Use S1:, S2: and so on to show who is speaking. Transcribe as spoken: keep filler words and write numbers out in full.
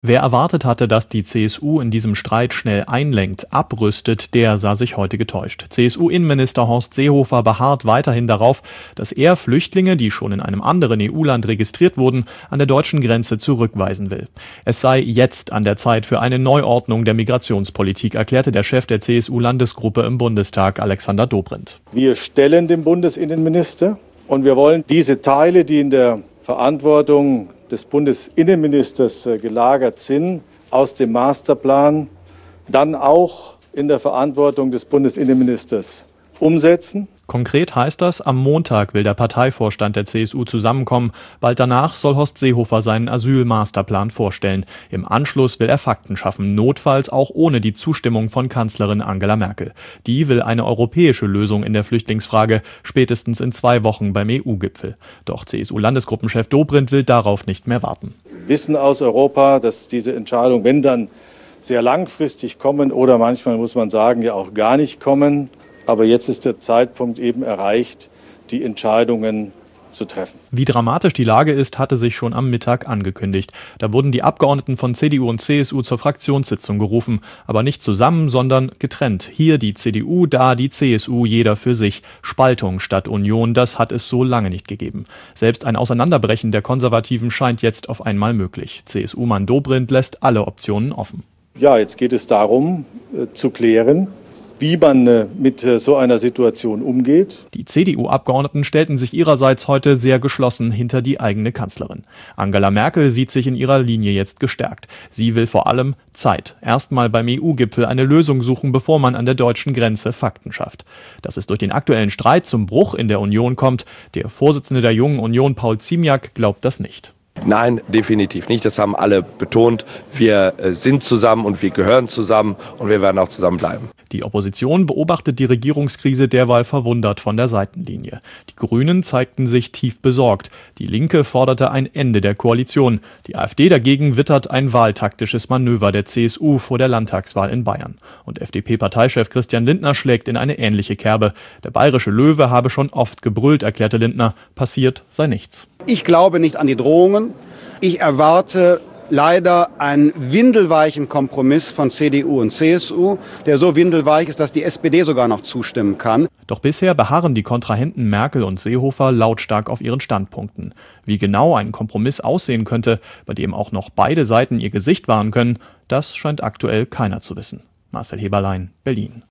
S1: Wer erwartet hatte, dass die C S U in diesem Streit schnell einlenkt, abrüstet, der sah sich heute getäuscht. C S U-Innenminister Horst Seehofer beharrt weiterhin darauf, dass er Flüchtlinge, die schon in einem anderen E U-Land registriert wurden, an der deutschen Grenze zurückweisen will. Es sei jetzt an der Zeit für eine Neuordnung der Migrationspolitik, erklärte der Chef der C S U-Landesgruppe im Bundestag, Alexander Dobrindt.
S2: Wir stellen den Bundesinnenminister und wir wollen diese Teile, die in der Verantwortung des Bundesinnenministers gelagert sind, aus dem Masterplan dann auch in der Verantwortung des Bundesinnenministers umsetzen.
S1: Konkret heißt das, am Montag will der Parteivorstand der C S U zusammenkommen. Bald danach soll Horst Seehofer seinen Asyl-Masterplan vorstellen. Im Anschluss will er Fakten schaffen, notfalls auch ohne die Zustimmung von Kanzlerin Angela Merkel. Die will eine europäische Lösung in der Flüchtlingsfrage, spätestens in zwei Wochen beim E U-Gipfel. Doch C S U-Landesgruppenchef Dobrindt will darauf nicht mehr warten.
S2: Wir wissen aus Europa, dass diese Entscheidung, wenn dann sehr langfristig kommen oder manchmal muss man sagen, ja auch gar nicht kommen. Aber jetzt ist der Zeitpunkt eben erreicht, die Entscheidungen zu treffen.
S1: Wie dramatisch die Lage ist, hatte sich schon am Mittag angekündigt. Da wurden die Abgeordneten von C D U und C S U zur Fraktionssitzung gerufen. Aber nicht zusammen, sondern getrennt. Hier die C D U, da die C S U, jeder für sich. Spaltung statt Union, das hat es so lange nicht gegeben. Selbst ein Auseinanderbrechen der Konservativen scheint jetzt auf einmal möglich. C S U-Mann Dobrindt lässt alle Optionen offen.
S2: Ja, jetzt geht es darum, äh, zu klären, wie man äh, mit äh, so einer Situation umgeht.
S1: Die C D U-Abgeordneten stellten sich ihrerseits heute sehr geschlossen hinter die eigene Kanzlerin. Angela Merkel sieht sich in ihrer Linie jetzt gestärkt. Sie will vor allem Zeit. Erstmal beim E U-Gipfel eine Lösung suchen, bevor man an der deutschen Grenze Fakten schafft. Dass es durch den aktuellen Streit zum Bruch in der Union kommt, der Vorsitzende der Jungen Union, Paul Ziemiak, glaubt das nicht.
S3: Nein, definitiv nicht. Das haben alle betont. Wir sind zusammen und wir gehören zusammen und wir werden auch zusammenbleiben.
S1: Die Opposition beobachtet die Regierungskrise derweil verwundert von der Seitenlinie. Die Grünen zeigten sich tief besorgt. Die Linke forderte ein Ende der Koalition. Die AfD dagegen wittert ein wahltaktisches Manöver der C S U vor der Landtagswahl in Bayern. Und F D P-Parteichef Christian Lindner schlägt in eine ähnliche Kerbe. Der bayerische Löwe habe schon oft gebrüllt, erklärte Lindner. Passiert sei nichts.
S4: Ich glaube nicht an die Drohungen. Ich erwarte leider einen windelweichen Kompromiss von C D U und C S U, der so windelweich ist, dass die S P D sogar noch zustimmen kann.
S1: Doch bisher beharren die Kontrahenten Merkel und Seehofer lautstark auf ihren Standpunkten. Wie genau ein Kompromiss aussehen könnte, bei dem auch noch beide Seiten ihr Gesicht wahren können, das scheint aktuell keiner zu wissen. Marcel Heberlein, Berlin.